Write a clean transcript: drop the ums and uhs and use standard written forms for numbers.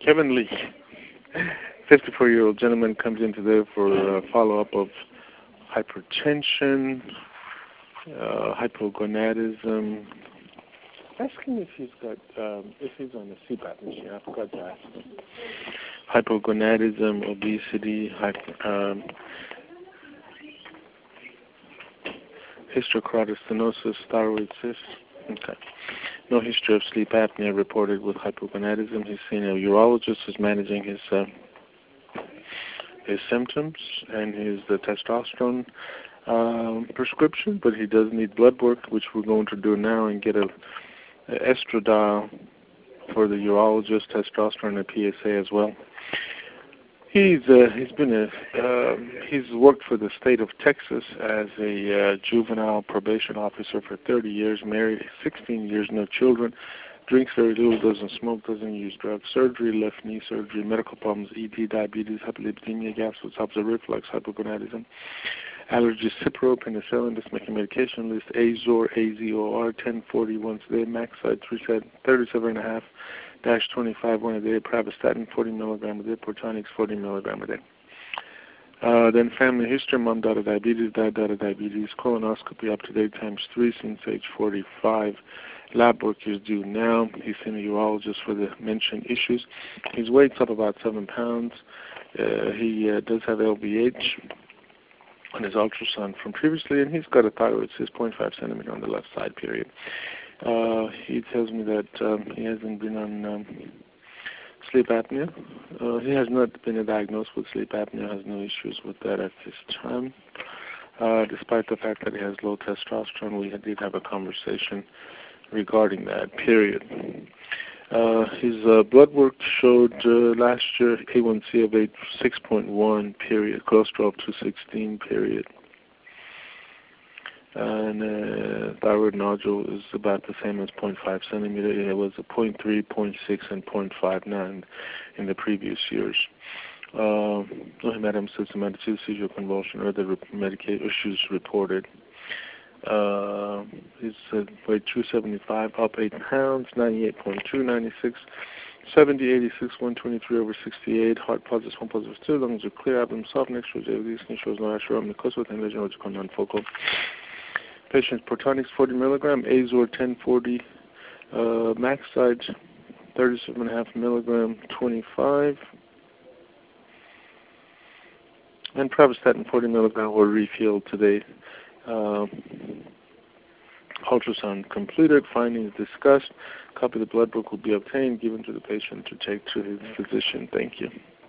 Kevin Lee, 54-year-old gentleman, comes in today for a follow-up of hypertension, hypogonadism. Asking if he's got, if he's on the CPAP machine. I forgot to ask him. Hypogonadism, obesity, hysterochronic stenosis, thyroid cyst. Okay. No history of sleep apnea reported with hypogonadism. He's seen a urologist who's managing his symptoms and his testosterone prescription, but he does need blood work, which we're going to do now, and get a estradiol for the urologist, testosterone, and PSA as well. He's worked for the state of Texas as a juvenile probation officer for 30 years, married 16 years, no children, drinks very little, doesn't smoke, doesn't use drugs, surgery, left knee surgery, medical problems, ED, diabetes, hyperlipidemia, gastritis, reflux, hypogonadism, allergies, Cipro, penicillin, just making medication list, Azor, AZOR, 1040 once a day, Maxide 37.5/25 one a day, Pravastatin 40 milligram a day, Protonix 40 milligram a day. Then family history, mom died of diabetes, dad died of diabetes, colonoscopy up to date ×3 since age 45. Lab work is due now. He's seen a urologist for the mentioned issues. His weight's up about 7 pounds. He does have LVH on his ultrasound from previously, and he's got a thyroid cyst, 0.5 centimeter on the left side, period. He tells me that he hasn't been on sleep apnea. He has not been diagnosed with sleep apnea, has no issues with that at this time. Despite the fact that he has low testosterone, we did have a conversation regarding that, period. His blood work showed last year A1C of 6.1, period, cholesterol of 216, period. And thyroid nodule is about the same as 0.5 centimeter. It was a 0.3, 0.6, and 0.59 in the previous years. No hematum, systematic seizure, convulsion, or other medication issues reported. He's weighed 275, up 8 pounds, 98.2, 96, 70, 86, 123 over 68, heart positive, 1 positive 2, lungs are clear, abdomen soft, next to JVD, skin shows no asher, mucosa, and lesion, which are non-focal. Patient's Protonix 40 milligram, Azor 1040, Maxide 37.5 milligram, 25, and Pravastatin 40 milligram were refilled today. Ultrasound completed, findings discussed. Copy of the blood book will be obtained, given to the patient to take to his physician. Thank you.